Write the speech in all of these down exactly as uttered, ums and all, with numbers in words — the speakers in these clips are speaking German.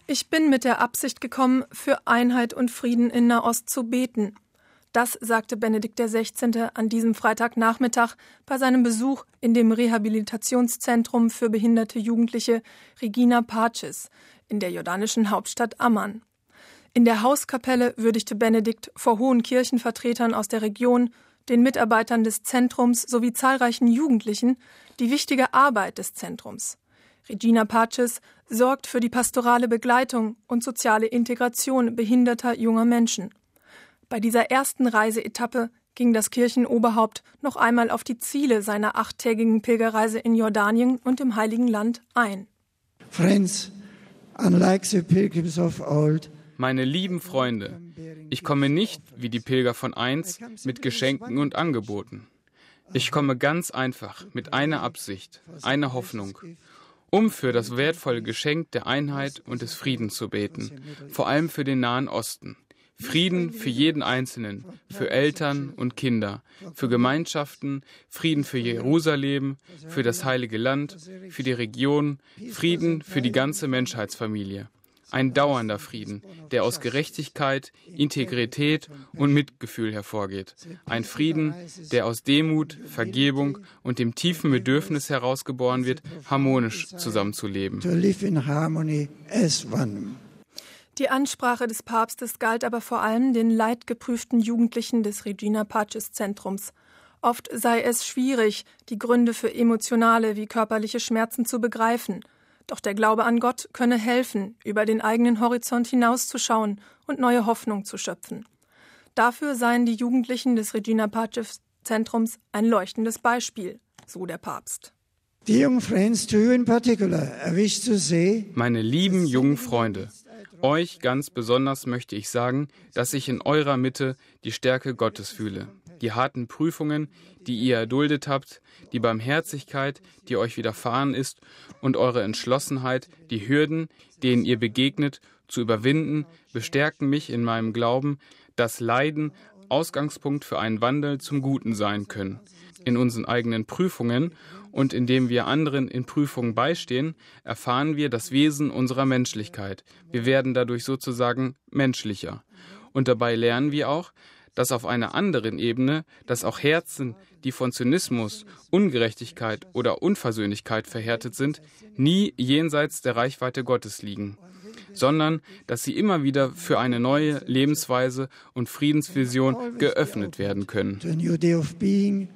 Ich bin mit der Absicht gekommen, für Einheit und Frieden in Nahost zu beten. Das sagte Benedikt der Sechzehnte an diesem Freitagnachmittag bei seinem Besuch in dem Rehabilitationszentrum für behinderte Jugendliche Regina Pacis in der jordanischen Hauptstadt Amman. In der Hauskapelle würdigte Benedikt vor hohen Kirchenvertretern aus der Region, den Mitarbeitern des Zentrums sowie zahlreichen Jugendlichen die wichtige Arbeit des Zentrums. Regina Pacis sorgt für die pastorale Begleitung und soziale Integration behinderter junger Menschen. Bei dieser ersten Reiseetappe ging das Kirchenoberhaupt noch einmal auf die Ziele seiner achttägigen Pilgerreise in Jordanien und im Heiligen Land ein. Friends, unlike the pilgrims of old, Meine lieben Freunde, ich komme nicht wie die Pilger von einst mit Geschenken und Angeboten. Ich komme ganz einfach mit einer Absicht, einer Hoffnung, um für das wertvolle Geschenk der Einheit und des Friedens zu beten, vor allem für den Nahen Osten. Frieden für jeden Einzelnen, für Eltern und Kinder, für Gemeinschaften, Frieden für Jerusalem, für das Heilige Land, für die Region, Frieden für die ganze Menschheitsfamilie. Ein dauernder Frieden, der aus Gerechtigkeit, Integrität und Mitgefühl hervorgeht. Ein Frieden, der aus Demut, Vergebung und dem tiefen Bedürfnis herausgeboren wird, harmonisch zusammenzuleben. to live in harmony as one. Die Ansprache des Papstes galt aber vor allem den leidgeprüften Jugendlichen des Regina Pacis Zentrums. Oft sei es schwierig, die Gründe für emotionale wie körperliche Schmerzen zu begreifen. Doch der Glaube an Gott könne helfen, über den eigenen Horizont hinauszuschauen und neue Hoffnung zu schöpfen. Dafür seien die Jugendlichen des Regina Pacis Zentrums ein leuchtendes Beispiel, so der Papst. Dear young friends, to you in particular, I wish to say, Meine lieben jungen Freunde, euch ganz besonders möchte ich sagen, dass ich in eurer Mitte die Stärke Gottes fühle. Die harten Prüfungen, die ihr erduldet habt, die Barmherzigkeit, die euch widerfahren ist und eure Entschlossenheit, die Hürden, denen ihr begegnet, zu überwinden, bestärken mich in meinem Glauben, dass Leiden Ausgangspunkt für einen Wandel zum Guten sein können. In unseren eigenen Prüfungen und indem wir anderen in Prüfungen beistehen, erfahren wir das Wesen unserer Menschlichkeit. Wir werden dadurch sozusagen menschlicher. Und dabei lernen wir auch, dass auf einer anderen Ebene, dass auch Herzen, die von Zynismus, Ungerechtigkeit oder Unversöhnlichkeit verhärtet sind, nie jenseits der Reichweite Gottes liegen, sondern dass sie immer wieder für eine neue Lebensweise und Friedensvision geöffnet werden können. to a new day of being,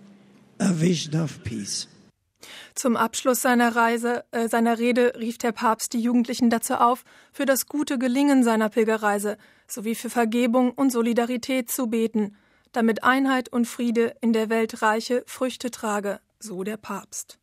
a vision of peace. Zum Abschluss seiner Reise, äh, seiner Rede rief der Papst die Jugendlichen dazu auf, für das gute Gelingen seiner Pilgerreise sowie für Vergebung und Solidarität zu beten, damit Einheit und Friede in der Welt reiche Früchte trage, so der Papst.